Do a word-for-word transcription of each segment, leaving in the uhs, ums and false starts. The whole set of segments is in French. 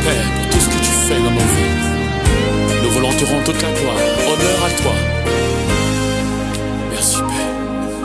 Père, pour tout ce que tu fais dans nos vies. Nous voulons te rendre toute la gloire. Honneur à toi. Merci, Père.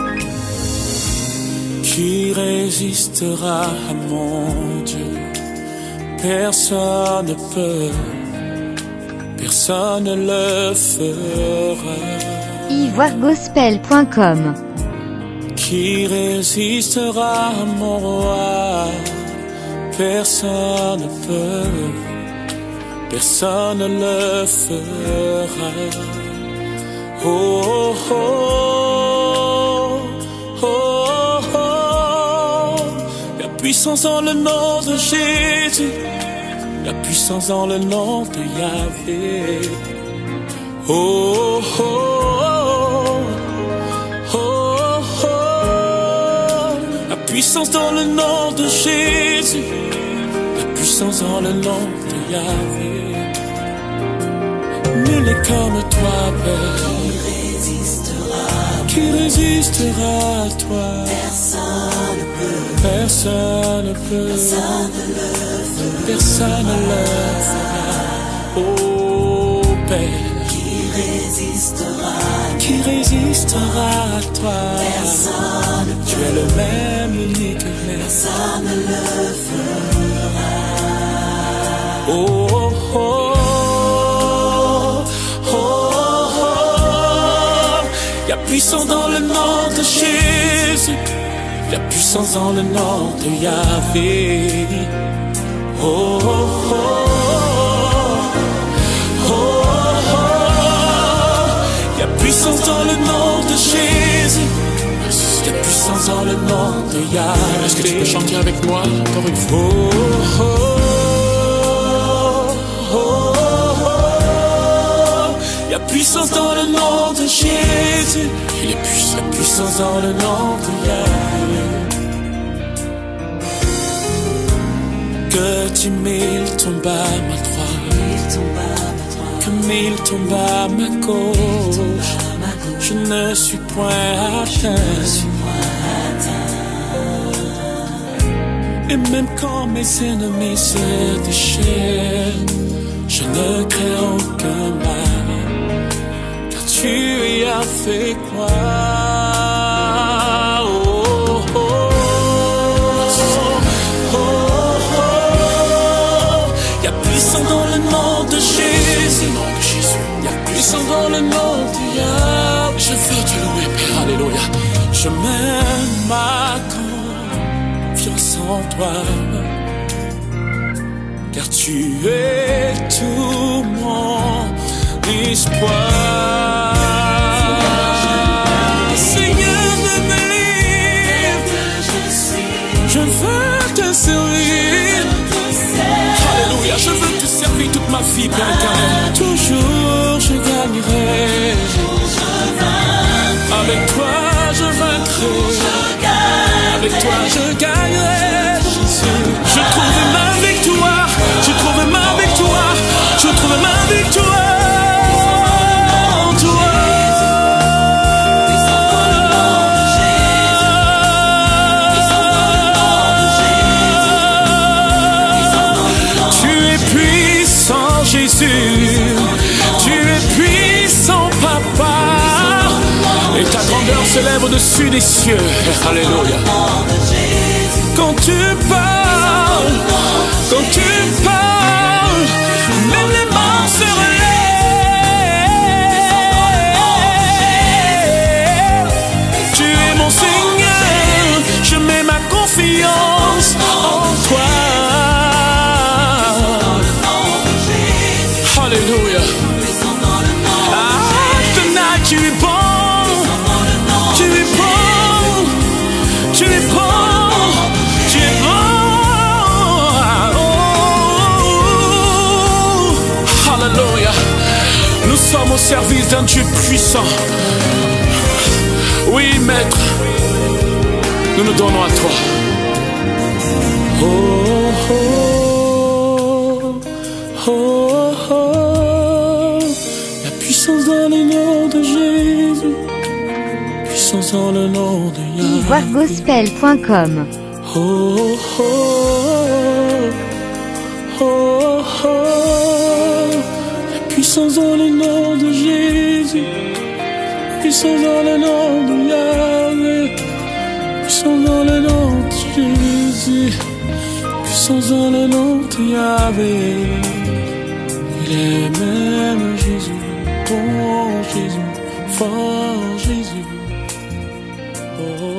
Qui résistera à mon Dieu? Personne ne peut. Personne ne le fera. ivoire gospel point com. Qui résistera à mon roi? Personne ne peut. Personne ne le fera. Oh, oh, oh, oh, oh. La puissance dans le nom de Jésus. La puissance dans le nom de Yahvé. Oh, oh, oh, oh, oh. La puissance dans le nom de Jésus. La puissance dans le nom de Yahvé. Nul n'est comme toi, Père. Qui résistera? Qui résistera à toi? Personne ne peut. Personne ne peut. Personne ne le fera. Personne ne le fera. Oh Père. Qui résistera? Qui résistera à toi? Personne ne peut. Tu es le même, l'unique même. Personne ne le fera. Oh, oh, oh. Puissance dans le nom de Jésus, la puissance dans le nom de Yahvé. Oh, oh, oh, oh, oh, oh. La puissance dans le nom de Jésus, la puissance dans le nom de Yahvé. Est-ce que tu peux chanter avec moi encore une fois? Oh, oh, oh, oh. La puissance dans le nom de Jésus. Il est puissant. La puissance dans le nom de Yahvé. Que dix mille tombent à ma droite, que mille tombent à ma gauche, je ne suis point atteint. Et même quand mes ennemis se déchaînent, je ne crains aucun mal. Tu y as fait quoi? Oh, oh, oh, oh, oh. Y'a puissance dans le nom de Jésus. Y'a puissance dans le nom de Yahvé. Je veux te louer, Père. Alléluia. Je mets ma confiance en toi, car tu es tout mon espoir. Je veux te servir. Alléluia, je veux te servir toute ma vie, Père éternel. Toujours je gagnerai. Avec toi je vaincrai. Avec toi je gagnerai. Jésus, je trouve ma victoire. Je trouve ma victoire. Je trouve ma victoire. Tu es puissant, Papa, et ta grandeur s'élève au-dessus des cieux. Alléluia. Quand tu parles, quand tu parles, même les morts se relèvent. Tu es mon Seigneur, je mets ma confiance en toi. Alléluia. Ah, tonight, tu es bon. Tu es bon. Tu es bon. Tu es bon. Oh. Alléluia. Nous sommes au service d'un Dieu puissant. Oui, Maître. Nous nous donnons à toi. Oh, oh, oh, oh. La puissance dans le nom de Jésus. Puissance dans le nom de Yahvé. ivoire gospel point com. Oh, oh, oh, oh. Puissance dans le nom de Jésus, puissance dans le nom de Yahweh, puissance dans le nom de Jésus, puissance dans le nom de Yahweh. Il est même Jésus, bon Jésus, fort Jésus. Oh.